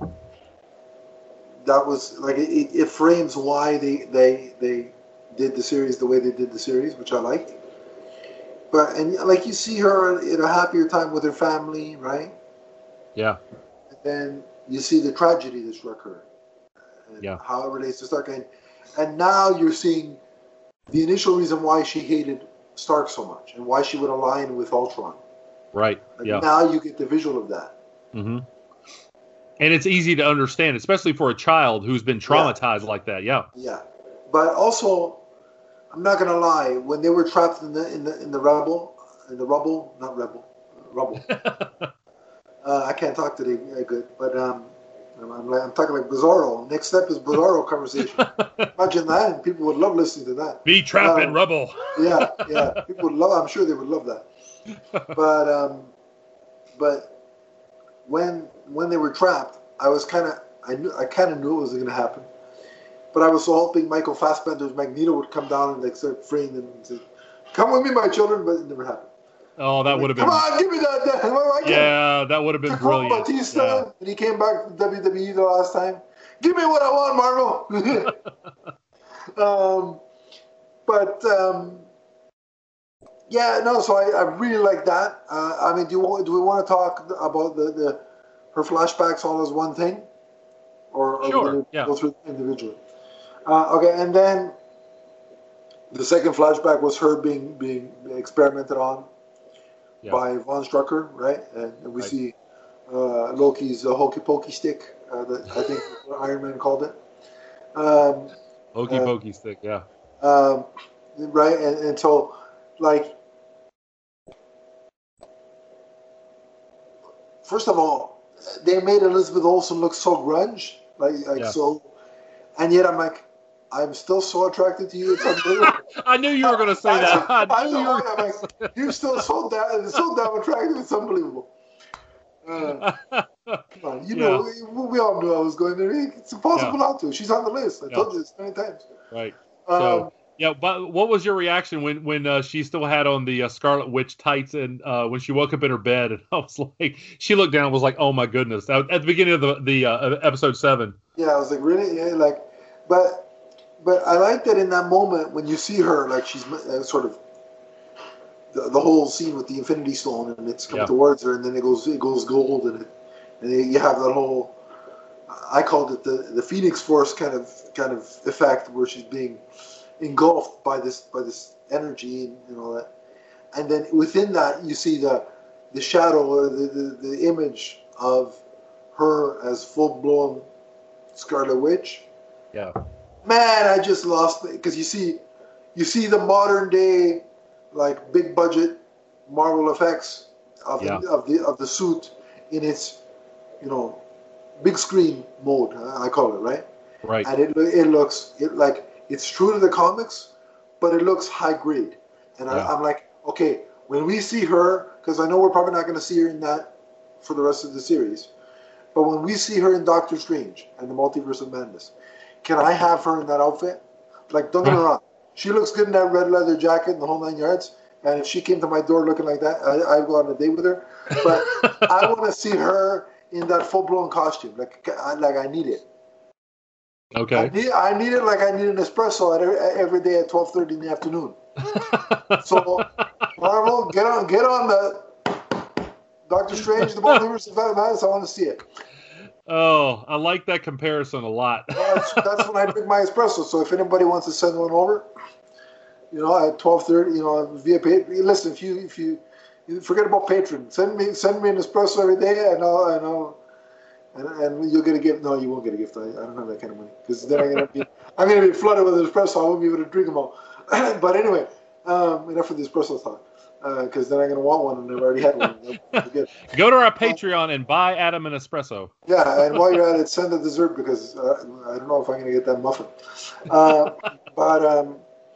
that was like it, it frames why they they they did the series the way they did the series, which I liked. But and like you see her in a happier time with her family, right? Yeah. And then you see the tragedy that struck her, and Yeah. how it relates to Stark. And, and now you're seeing the initial reason why she hated Stark so much and why she would align with Ultron. Right. Like Yeah. now you get the visual of that. Mm-hmm. And it's easy to understand, especially for a child who's been traumatized like that. Yeah. Yeah, but also, I'm not gonna lie. When they were trapped in the in the in the rubble, in the rubble, not rebel, rubble. uh, I can't talk today uh, good, but um, I'm, I'm, like, I'm talking like Bizarro. Next step is Bizarro conversation. Imagine that, and people would love listening to that. Be trapped Uh, in rubble. Yeah, yeah, people would love. I'm sure they would love that. But um, but when when they were trapped, I was kind of I knew I kind of knew it was going to happen. But I was so hoping Michael Fassbender's Magneto would come down and like start freeing them and say, "Come with me, my children," but it never happened. Oh, that Like, would have been. Come on, give me that. that. I can't. Yeah, that would have been Jacob brilliant. Batista, Yeah. when he came back to W W E the last time, give me what I want, Marvel. um, but um, yeah, no. So I, I really like that. Uh, I mean, do you want, do we want to talk about the, the her flashbacks all as one thing, or, or Sure, we're gonna yeah. go through individually? Uh, okay, and then the second flashback was her being being experimented on Yeah. by Von Strucker, right? And, and we Right. see uh, Loki's uh, hokey pokey stick, uh, that I think Iron Man called it. Um, Hokey uh, pokey stick. Yeah. um, right, and, and so like, first of all, they made Elizabeth Olsen look so grunge, like like Yeah. so, and yet I'm like, I'm still so attracted to you. It's unbelievable. I knew you were going to say that. I I knew know, you were. I'm like, you're still so damn, so damn attractive. It's unbelievable. Uh, come on, you Yeah. know, we, we all knew I was going there. It's impossible Yeah. not to. She's on the list. I Yeah. told you this many times. Right. Um, So, yeah, but what was your reaction when when uh, she still had on the uh, Scarlet Witch tights and uh, when she woke up in her bed and I was like, she looked down and was like, oh my goodness, that was at the beginning of the the uh, episode seven. yeah, I was like, really? Yeah, like, but but I like that in that moment when you see her, like she's uh, sort of the, the whole scene with the Infinity Stone and it's coming Yeah. towards her and then it goes it goes gold and it, and you have that whole, I called it the the Phoenix Force kind of kind of effect where she's being engulfed by this by this energy and, and all that. and then within that you see the the shadow or the, the, the image of her as full blown Scarlet Witch. Yeah. Man, I just lost it because you see, you see the modern day, like big budget Marvel effects of Yeah. the of the of the suit in its, you know, big screen mode. I call it right. Right. And it it looks it like it's true to the comics, but it looks high grade. And Yeah. I, I'm like, okay, when we see her, because I know we're probably not going to see her in that for the rest of the series, but when we see her in Doctor Strange and the Multiverse of Madness, can I have her in that outfit? Like, don't get me wrong, she looks good in that red leather jacket and the whole nine yards. And if she came to my door looking like that, I, I'd go on a date with her. But I want to see her in that full blown costume. Like, I, like I need it. Okay. I need, I need it like I need an espresso at every, every day at twelve thirty in the afternoon. So, Marvel, get on, get on the Doctor Strange, the Multiverse of Madness. I want to see it. Oh, I like that comparison a lot. that's, that's when I drink my espresso. So if anybody wants to send one over, you know, at twelve thirty, you know, via Patreon. Listen, if you if you, you forget about Patreon, send me send me an espresso every day, and I'll and I'll and, and you'll get a gift. No, you won't get a gift. I, I don't have that kind of money because then I'm gonna be I'm gonna be flooded with espresso. I won't be able to drink them all. But anyway, um, enough of the espresso talk. Because uh, then I'm going to want one, and I've already had one. Go to our Patreon uh, and buy Adam an espresso. Yeah, and while you're at it, send a dessert because uh, I don't know if I'm going to get that muffin. Uh, but um,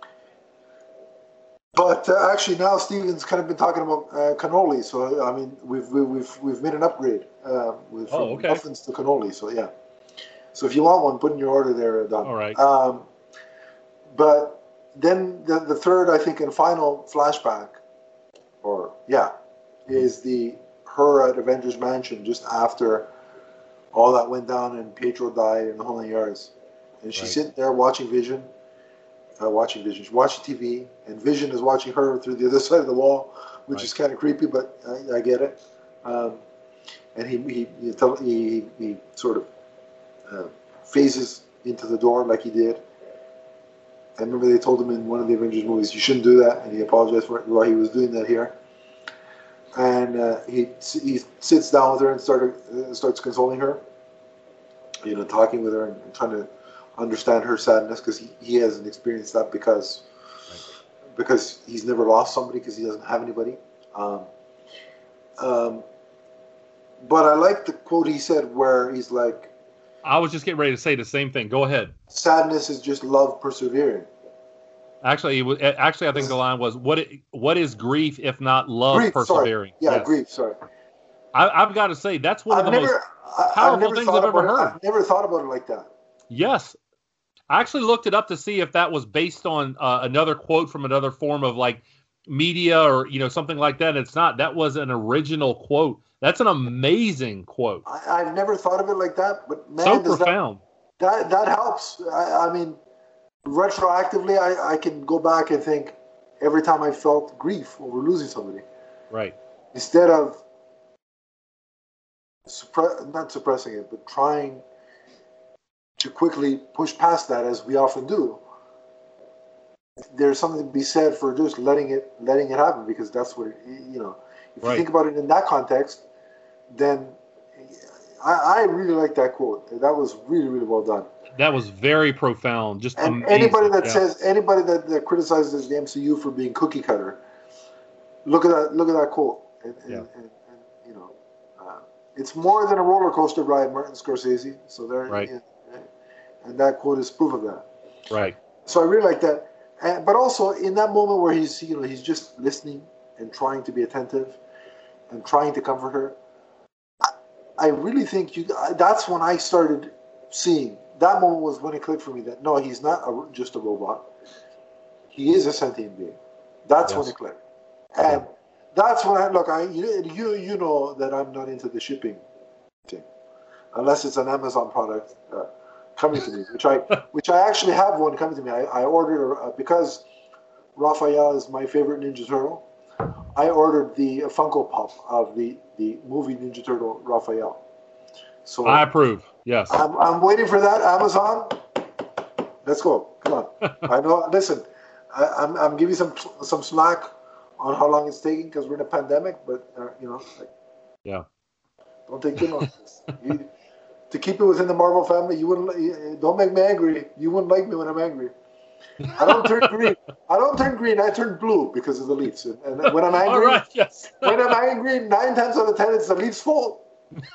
but uh, actually now Steven's kind of been talking about uh, cannoli. So I mean, we've we've we've made an upgrade uh, with from oh, okay. muffins to cannoli. So yeah. So if you want one, put in your order there, Don. All right. Um, but then the the third, I think, and final flashback. Or yeah, is the her at Avengers Mansion just after all that went down and Pietro died and the whole nine yards, and she's right. sitting there watching Vision, uh, watching Vision, she's watching T V, and Vision is watching her through the other side of the wall, which right. is kind of creepy, but I, I get it. Um, and he he he, tell, he he sort of uh, phases into the door like he did. I remember they told him in one of the Avengers movies, you shouldn't do that, and he apologized for it while he was doing that here. And uh, he he sits down with her and started, uh, starts consoling her, you know, talking with her and, and trying to understand her sadness because he, he hasn't experienced that because right. because he's never lost somebody because he doesn't have anybody. Um, um, but I like the quote he said where he's like, I was just getting ready to say the same thing. Go ahead. Sadness is just love persevering. Actually, it was, actually, I think the line was, "What what is grief if not love grief, persevering?" Sorry. Yeah, yes. grief. Sorry. I, I've got to say that's one I've of the never, most powerful I've things I've ever heard. It. I've never thought about it like that. Yes, I actually looked it up to see if that was based on uh, another quote from another form of like media or you know something like that. It's not. That was an original quote. That's an amazing quote. I, I've never thought of it like that, but man, so does profound. That, that that helps. I, I mean, retroactively, I, I can go back and think every time I felt grief over losing somebody. Right. Instead of suppre- not suppressing it, but trying to quickly push past that, as we often do. There's something to be said for just letting it letting it happen because that's what it, you know. If right. you think about it in that context, then I, I really like that quote. That was really really well done. That was very profound. Just and amazing. anybody that yeah. says anybody that, that criticizes the M C U for being cookie cutter, look at that look at that quote. And, and, yeah. and, and you know, uh, it's more than a roller coaster ride, Martin Scorsese. So there, right. and, and that quote is proof of that. Right. So I really like that. And, but also in that moment where he's you know he's just listening and trying to be attentive and trying to comfort her, I, I really think you. That's when I started seeing. That moment was when it clicked for me that no, he's not a, just a robot. He is a sentient being. That's yes. when it clicked, and yeah. that's when I look. I you you you know that I'm not into the shipping thing, unless it's an Amazon product. Uh, coming to me, which I which I actually have one coming to me. I, I ordered uh, because Raphael is my favorite Ninja Turtle. I ordered the Funko Pop of the, the movie Ninja Turtle Raphael. So I approve. Yes, I'm I'm waiting for that. Amazon, let's go. Come on. I know. Listen, I, I'm I'm giving you some some slack on how long it's taking because we're in a pandemic. But uh, you know, like, yeah, don't take too long. you, to keep it within the Marvel family, you wouldn't. You, don't make me angry. You wouldn't like me when I'm angry. I don't turn green. I don't turn green. I turn blue because of the Leafs. And, and when I'm angry, all right, yes. when I'm angry, nine times out of ten, it's the Leafs' fault.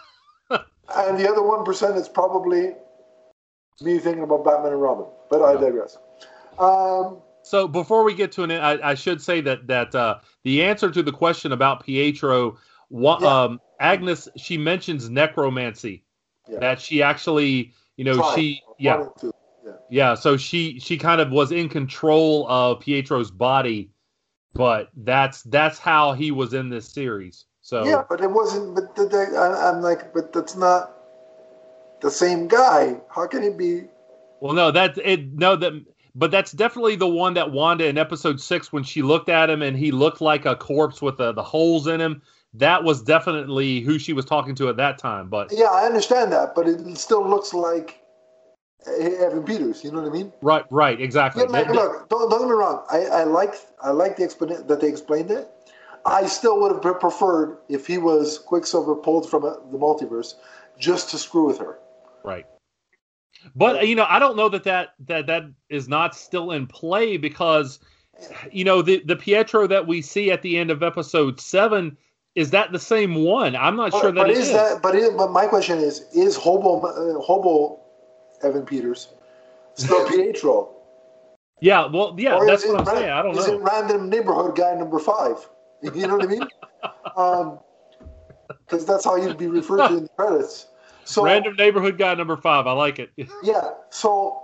And the other one percent is probably me thinking about Batman and Robin. But I digress. Um, so before we get to an, I, I should say that that uh, the answer to the question about Pietro, wa- Yeah. um, Agnes, she mentions necromancy. Yeah. That she actually, you know, Try. she, yeah, yeah, yeah. So she she kind of was in control of Pietro's body, but that's that's how he was in this series. So yeah, but it wasn't. But the, the, I, I'm like, but that's not the same guy. How can he be? Well, no, that it no that, but that's definitely the one that Wanda in episode six when she looked at him and he looked like a corpse with the, the holes in him. That was definitely who she was talking to at that time. But yeah, I understand that, but it still looks like Evan Peters. You know what I mean? Right, right, exactly. Yeah, like, look, don't, don't get me wrong. I, I like I like the explanation that they explained it. I still would have preferred if he was Quicksilver pulled from a, the multiverse just to screw with her. Right. But you know, I don't know that that that, that is not still in play because you know the the Pietro that we see at the end of episode seven. Is that the same one? I'm not but, sure that but it is. is. That, but, it, but my question is: Is Hobo uh, Hobo Evan Peters still Pietro? Yeah, well, yeah, or that's is what I'm ran, saying. I don't is know. Is it random neighborhood guy number five? You know what I mean? Because um, that's how you'd be referred to in the credits. So random neighborhood guy number five. I like it. Yeah. So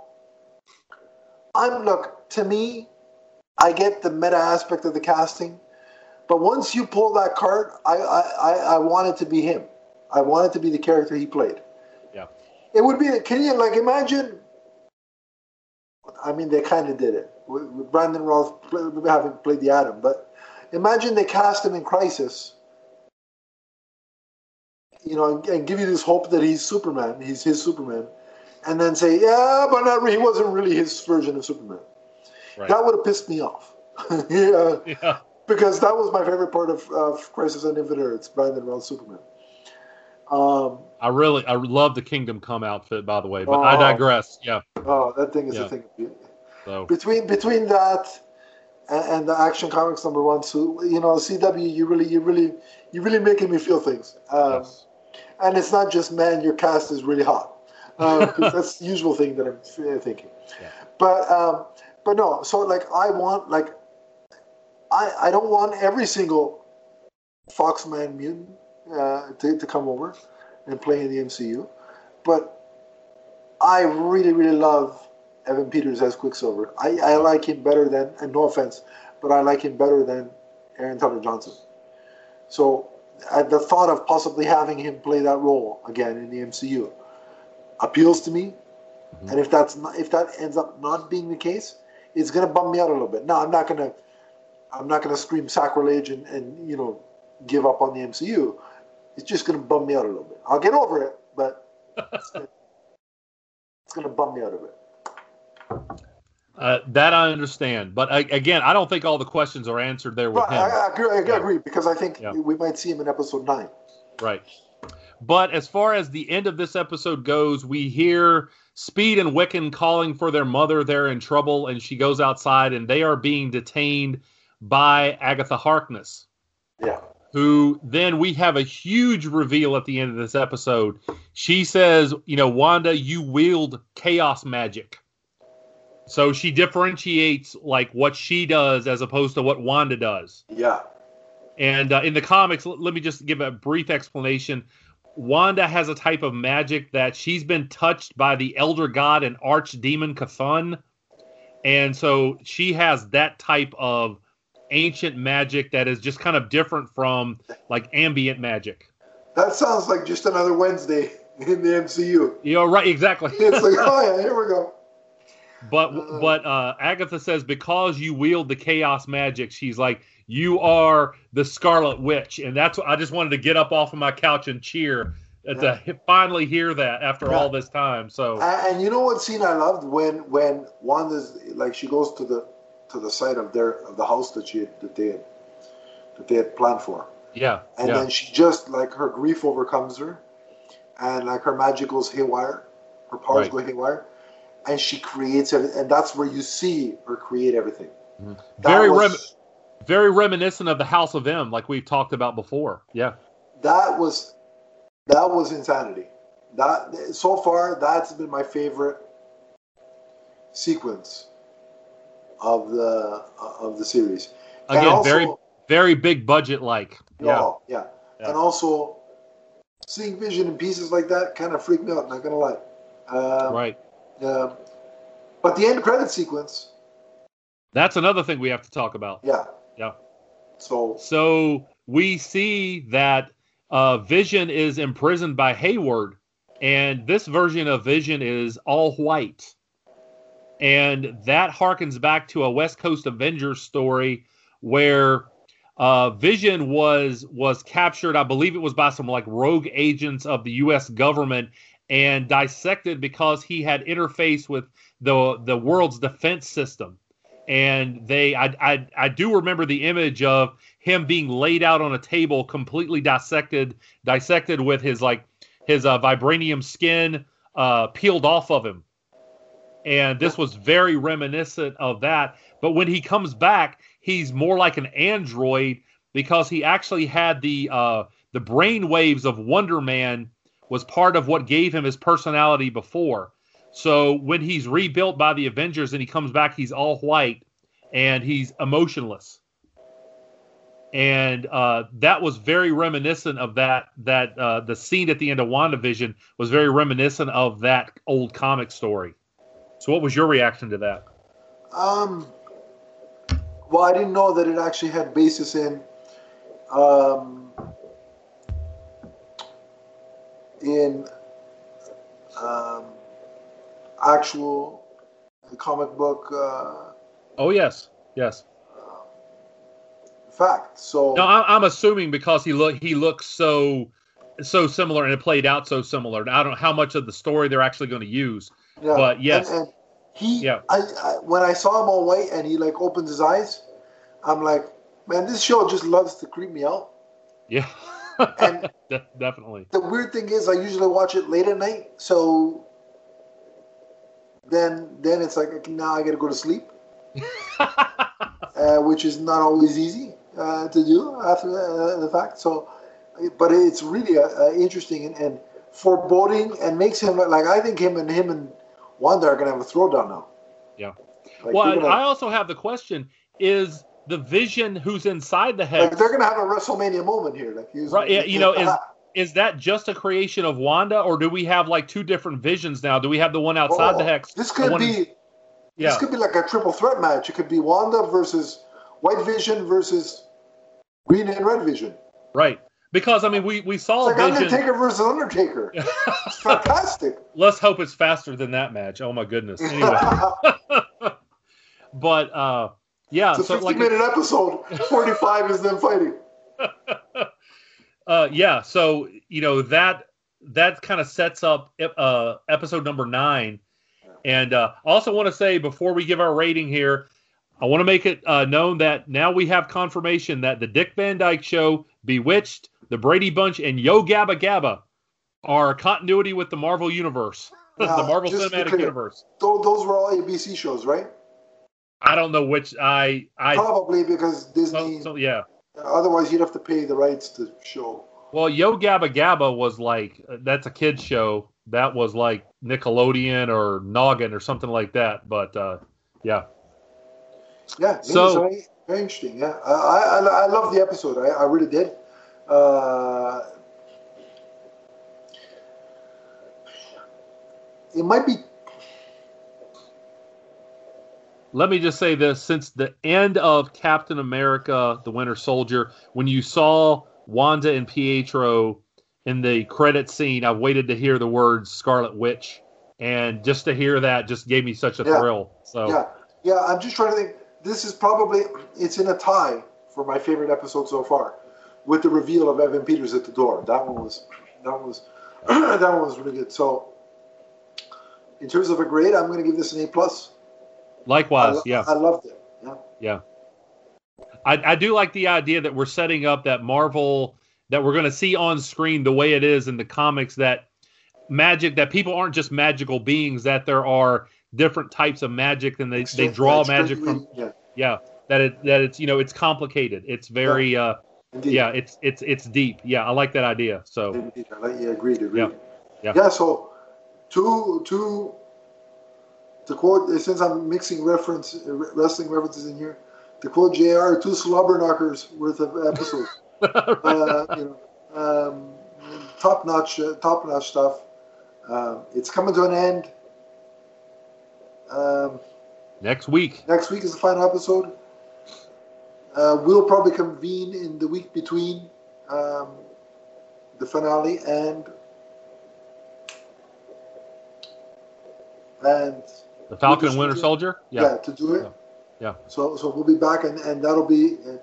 I'm look to me. I get the meta aspect of the casting. But once you pull that card, I, I, I want it to be him. I want it to be the character he played. Yeah. It would be, can you, like, imagine, I mean, they kind of did it. With, with Brandon Routh play, having played the Atom. But imagine they cast him in Crisis, you know, and, and give you this hope that he's Superman, he's his Superman, and then say, yeah, but not really, he wasn't really his version of Superman. Right. That would have pissed me off. yeah. yeah. Because that was my favorite part of, of Crisis on Infinite Earths, Brandon Routh Superman. Um, I really, I love the Kingdom Come outfit, by the way, but oh, I digress. Yeah. Oh, that thing is yeah. a thing of beauty. So. Between between that and, and the Action Comics number one, so you know, C W, you really, you really, you really making me feel things. Um, yes. And it's not just man, your cast is really hot. Uh, that's the usual thing that I'm thinking. Yeah. But um, but no, so like I want like. I, I don't want every single Foxman mutant uh, to, to come over and play in the M C U, but I really, really love Evan Peters as Quicksilver. I, I like him better than, and no offense, but I like him better than Aaron Taylor Johnson. So uh, the thought of possibly having him play that role again in the M C U appeals to me, mm-hmm. and if that's not, if that ends up not being the case, it's going to bum me out a little bit. No, I'm not going to. I'm not going to scream sacrilege and, and, you know, give up on the M C U. It's just going to bum me out a little bit. I'll get over it, but it's going to bum me out of it. Uh, that I understand. But, I, again, I don't think all the questions are answered there with right, him. I, I, agree, I yeah. agree, because I think yeah. we might see him in episode nine. Right. But as far as the end of this episode goes, we hear Speed and Wiccan calling for their mother. They're in trouble, and she goes outside, and they are being detained by Agatha Harkness. Yeah. Who then we have a huge reveal at the end of this episode. She says, you know, Wanda, you wield chaos magic. So she differentiates like what she does as opposed to what Wanda does. Yeah. And uh, in the comics, l- let me just give a brief explanation. Wanda has a type of magic that she's been touched by the elder god and archdemon Cthulhu. And so she has that type of ancient magic that is just kind of different from like ambient magic. That sounds like just another Wednesday in the M C U. You know, right? Exactly. It's like, oh yeah, here we go. But uh, but uh, Agatha says because you wield the chaos magic, she's like, you are the Scarlet Witch, and that's what I just wanted to get up off of my couch and cheer yeah. to finally hear that after yeah. all this time. So and, and you know what scene I loved when when Wanda's like she goes to the. to the site of their of the house that she that they had, that they had planned for. Yeah. And yeah. then she just, like, her grief overcomes her, and, like, her magic goes haywire, her powers Right. go haywire, and she creates everything. And that's where you see her create everything. Mhm. That Very was, rem- very reminiscent of the House of M, like we've talked about before. Yeah. That was that was insanity. That so far, that's been my favorite sequence of the of the series. And Again, also, very very big budget, like. Yeah. oh, yeah. Yeah. And also, seeing Vision in pieces like that kind of freaked me out. Not gonna lie. Uh, Right. Uh, but the end credit sequence. That's another thing we have to talk about. Yeah. Yeah. So. So we see that uh, Vision is imprisoned by Hayward, and this version of Vision is all white. And that harkens back to a West Coast Avengers story where uh, Vision was was captured, I believe it was by some like rogue agents of the U S government, and dissected because he had interfaced with the the world's defense system. And they, I, I, I do remember the image of him being laid out on a table, completely dissected, dissected with his like his uh, vibranium skin uh, peeled off of him. And this was very reminiscent of that. But when he comes back, he's more like an android because he actually had the uh, the brain waves of Wonder Man was part of what gave him his personality before. So when he's rebuilt by the Avengers and he comes back, he's all white and he's emotionless. And uh, that was very reminiscent of that. That uh, the scene at the end of WandaVision was very reminiscent of that old comic story. So what was your reaction to that? Um. Well, I didn't know that it actually had basis in. Um, in. Um, actual comic book uh, oh yes yes uh, fact. So no, I'm, I'm assuming because he look he looks so so similar and it played out so similar. I don't know how much of the story they're actually going to use, yeah, but yes, and, and he yeah. I, I when I saw him all white and he like opens his eyes, I'm like, man, this show just loves to creep me out. Yeah, and De- definitely. The weird thing is, I usually watch it late at night, so. Then, then it's like now I got to go to sleep, uh, which is not always easy uh, to do after the, uh, the fact. So, but it's really uh, uh, interesting and, and foreboding, and makes him like I think him and him and Wanda are gonna have a throwdown now. Yeah. Like, well, gonna, I also have the question: is the Vision who's inside the hex? Like they're gonna have a WrestleMania moment here, like right? Yeah, you know, is is that just a creation of Wanda, or do we have like two different Visions now? Do we have the one outside oh, the hex? This could be, in, yeah. This could be like a triple threat match. It could be Wanda versus White Vision versus Green and Red Vision. Right, because I mean, we we saw it's like Vision. Undertaker versus Undertaker. It's fantastic. Let's hope it's faster than that match. Oh my goodness. Anyway, but uh, yeah, it's a so like fifty-minute episode. forty-five is them fighting. Uh, yeah, so you know that that kind of sets up uh, episode number nine, and uh, I also want to say before we give our rating here, I want to make it uh, known that now we have confirmation that the Dick Van Dyke Show, Bewitched, the Brady Bunch, and Yo Gabba Gabba are continuity with the Marvel Universe, Now, the Marvel just Cinematic clear, Universe. Those, those were all A B C shows, right? I don't know which I I probably because Disney. So, so, yeah. Otherwise, you'd have to pay the rights to show. Well, Yo Gabba Gabba was like, that's a kid's show. That was like Nickelodeon or Noggin or something like that. But, uh, yeah. Yeah, so very, very interesting. Yeah, I, I, I love the episode. I, I really did. Uh, it might be. Let me just say this. Since the end of Captain America, The Winter Soldier, when you saw Wanda and Pietro in the credit scene, I've waited to hear the words Scarlet Witch. And just to hear that just gave me such a yeah. thrill. So Yeah, yeah. I'm just trying to think. This is probably, it's in a tie for my favorite episode so far, with the reveal of Evan Peters at the door. That one was, that one was, that one was really good. So, in terms of a grade, I'm going to give this an A plus. Likewise, I, yeah. I loved it. Yeah. Yeah. I, I do like the idea that we're setting up that Marvel that we're going to see on screen the way it is in the comics, that magic, that people aren't just magical beings, that there are different types of magic, and they, they draw yeah, magic from yeah. yeah that it that it's you know it's complicated, it's very yeah. uh Indeed. yeah it's it's it's deep. Yeah, I like that idea. So Indeed. I like, yeah, agreed, agreed. Yeah. Yeah. yeah so two two to quote, since I'm mixing reference wrestling references in here, to quote J R, two slobber knockers worth of episodes. uh, you know, um, top notch, uh, top notch stuff. Uh, it's coming to an end. Um, next week. Next week is the final episode. Uh, we'll probably convene in the week between um, the finale and and the Falcon and Winter Soldier. Yeah. yeah, to do it. Yeah. yeah. So so we'll be back, and, and that'll be. Uh,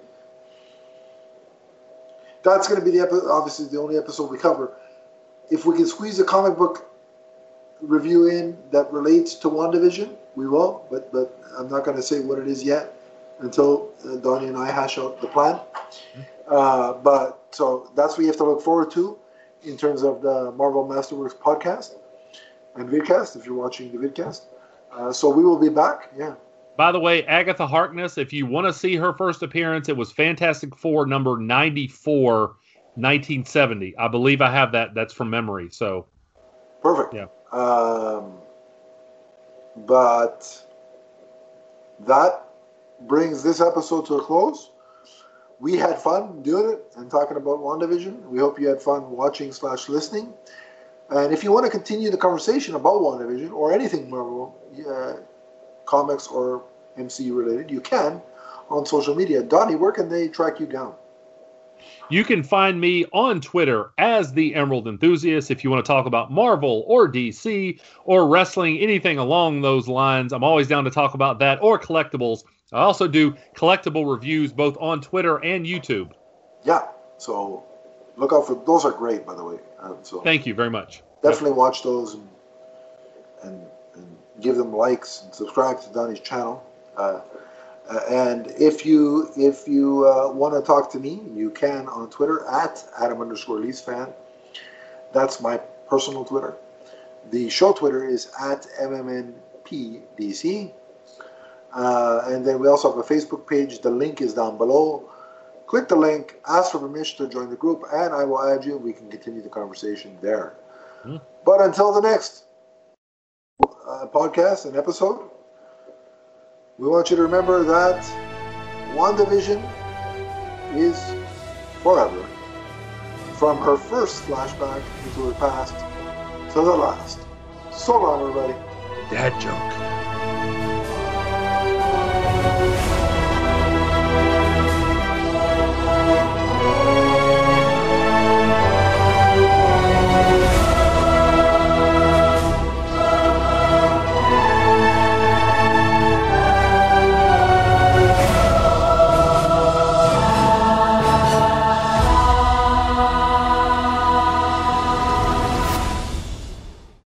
that's going to be the epi- obviously the only episode we cover. If we can squeeze a comic book review in that relates to WandaVision, we will. But but I'm not going to say what it is yet until uh, Donnie and I hash out the plan. Uh, but so that's what you have to look forward to in terms of the Marvel Masterworks podcast and vidcast, if you're watching the vidcast. Uh, so we will be back. Yeah. By the way, Agatha Harkness, if you want to see her first appearance, it was Fantastic Four number ninety-four, nineteen seventy. I believe I have that. That's from memory. So perfect. Yeah. Um, but that brings this episode to a close. We had fun doing it and talking about WandaVision. We hope you had fun watching slash listening. And if you want to continue the conversation about WandaVision or anything Marvel, uh, comics or M C U related, you can on social media. Donnie, where can they track you down? You can find me on Twitter as the Emerald Enthusiast if you want to talk about Marvel or D C or wrestling, anything along those lines. I'm always down to talk about that, or collectibles. I also do collectible reviews both on Twitter and YouTube. Yeah, so look out for those. Are great, by the way. Um, so thank you very much. Definitely yep. watch those and, and and give them likes and subscribe to Donnie's channel. Uh, Uh, and if you if you uh, want to talk to me, you can on Twitter at Adam underscore Leafs fan. That's my personal Twitter. The show Twitter is at M M N P D C. Uh, and then we also have a Facebook page. The link is down below. Click the link, ask for permission to join the group, and I will add you. We can continue the conversation there. Hmm. But until the next uh, podcast and episode, we want you to remember that WandaVision is forever. From her first flashback into her past to the last. So long, everybody. Dad joke.